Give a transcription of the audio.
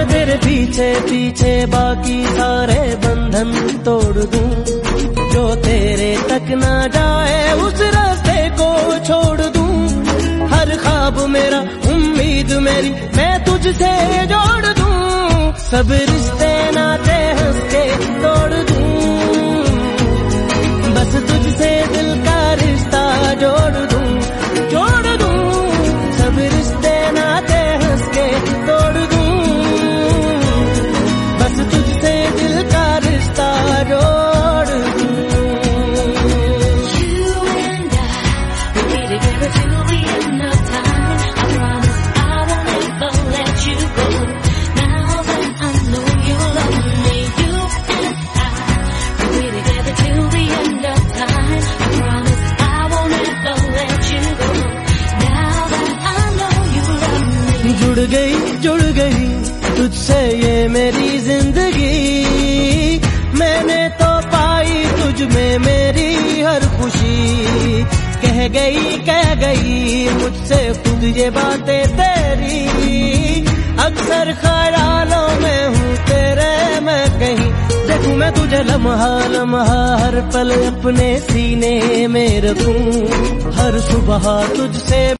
तेरे पीछे पीछे बाकी सारे बंधन तोड़ दूं, जो तेरे तक ना जाए उस रास्ते को छोड़ दूं। हर ख्वाब मेरा उम्मीद मेरी मैं तुझसे जोड़ दूं, सब रिश्ते नाते हंस के तोड़ दूं, बस तुझसे दिल का रिश्ता जोड़ दूं, जोड़ दूं, सब रिश्ते नाते हंस के तोड़ दूं, बस तुझसे दिल का रिश्ता जोड़ दूं। जुड़ गई तुझसे ये मेरी जिंदगी, मैंने तो पाई तुझ में मेरी हर खुशी। कह गई मुझसे खुद ये बातें तेरी, अक्सर ख्यालों में हूँ तेरे मैं कहीं, देखूं मैं तुझे लम्हा लम्हा हर पल अपने सीने में रखूं, हर सुबह तुझसे